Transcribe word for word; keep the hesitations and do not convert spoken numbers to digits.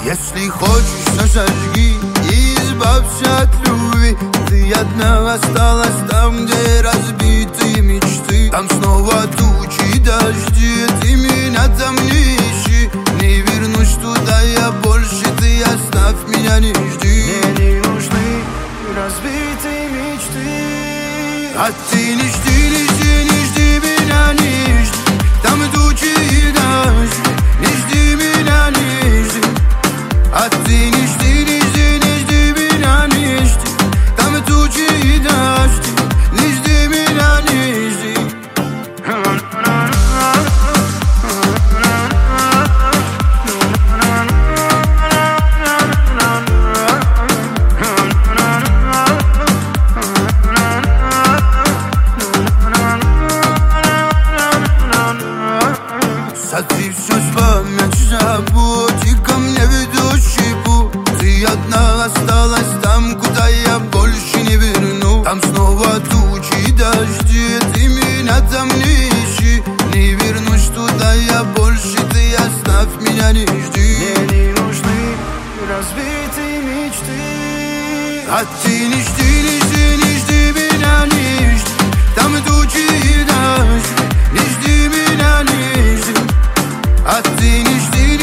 Если хочешь, сожги и избавься от любви. Ты одна осталась там, где разбитые мечты. Там снова тучи, дожди, ты меня там не ищи. Не вернусь туда я больше, ты оставь меня, не жди. Мне не нужны разбитые мечты. А ты не жди, не жди, не жди меня, не жди. Там тучи и дожди, не жди меня, не жди. А ты не жди, не жди, не жди меня, не жди. Там тучи и дожди, не жди меня, не жди. Сотри все с памяти, забудь и ко мне ведущий путь. Ты одна осталась там, куда я больше не верну. Там снова тучи и дожди, ты меня там не ищи. Не вернусь туда я больше, ты оставь меня, не жди. Мне не нужны разбитые мечты. А ты не жди, не жди, не жди меня, не жди. Там тучи и дожди, не жди меня, не жди. А ты не жди.